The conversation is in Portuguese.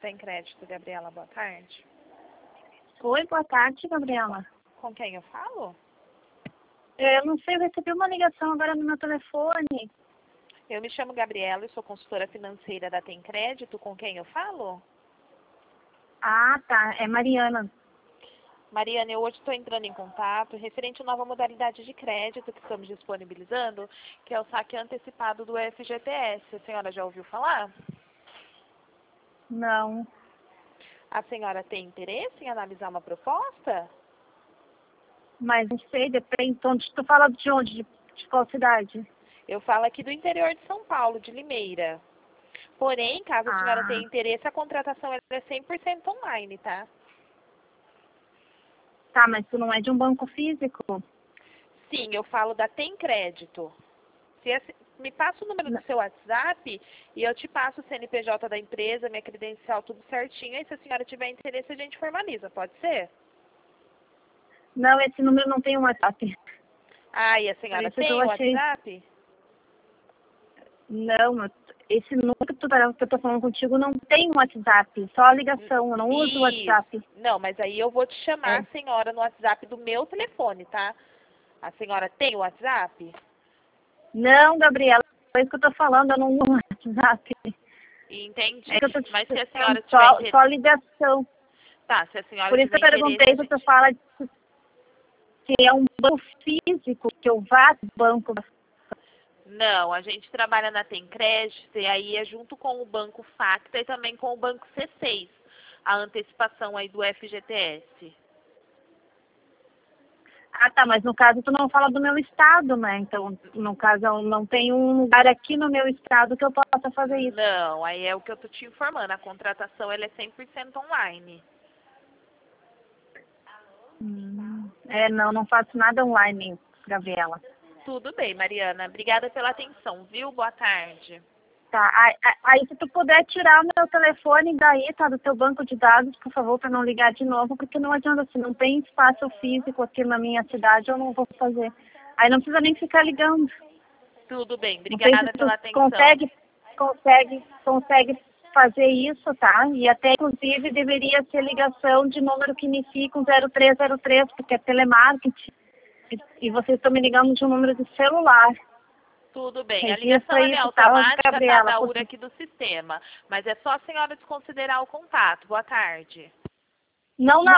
Tem Crédito, Gabriela, boa tarde. Oi, boa tarde, Gabriela. Com quem eu falo? Eu não sei, eu recebi uma ligação agora no meu telefone. Eu me chamo Gabriela e sou consultora financeira da Tem Crédito. Com quem eu falo? Ah, tá. É Mariana. Mariana, eu hoje estou entrando em contato referente à nova modalidade de crédito que estamos disponibilizando, que é o saque antecipado do FGTS. A senhora já ouviu falar? Não. A senhora tem interesse em analisar uma proposta? Mas não sei, depende. Então, tu fala de onde? De qual cidade? Eu falo aqui do interior de São Paulo, de Limeira. Porém, caso a senhora tenha Ah, interesse, a contratação é 100% online, tá? tá, mas tu não é de um banco físico? Sim, eu falo da Tem Crédito. Me passa o número do N- seu WhatsApp e eu te passo o CNPJ da empresa, minha credencial, tudo certinho. E se a senhora tiver interesse, a gente formaliza, pode ser? Não, esse número não tem um WhatsApp. Ah, e a Por senhora isso que eu tem o achei. WhatsApp? Não, esse número que eu tô falando contigo não tem um WhatsApp, só a ligação. Eu não uso o Isso. WhatsApp. Não, mas aí eu vou te chamar É. a senhora no WhatsApp do meu telefone, tá? A senhora tem o WhatsApp? Não, Gabriela, é isso que eu tô falando, eu não uso o WhatsApp. Entendi. É que eu tô te Mas se a dizendo, senhora tiver só interesse... ligação. Tá, se a senhora Por isso que tiver eu interesse, a perguntei se gente... você fala que é um banco físico, que eu vá do banco. Não, a gente trabalha na Tem Crédito e aí é junto com o Banco Facta e também com o Banco C6, a antecipação aí do FGTS. Ah, tá, mas no caso tu não fala do meu estado, né? Então, no caso, eu não tem um lugar aqui no meu estado que eu possa fazer isso. Não, aí é o que eu tô te informando, a contratação ela é 100% online. Não faço nada online, Gabriela. Tudo bem, Mariana. Obrigada pela atenção, viu? Boa tarde. Tá, aí se tu puder tirar o meu telefone daí, tá, do teu banco de dados, por favor, para não ligar de novo, porque não adianta, se não tem espaço físico aqui na minha cidade, eu não vou fazer. Aí não precisa nem ficar ligando. Tudo bem, Não sei se obrigada tu pela atenção. consegue fazer isso, tá? E até, inclusive, deveria ser ligação de número que inicia com 0303, porque é telemarketing. E vocês estão me ligando de um número de celular. Tudo bem, a Registra ligação ela é isso, tá, automática, tá Gabriela? da URA aqui do sistema, mas é só a senhora desconsiderar o contato. Boa tarde. Não,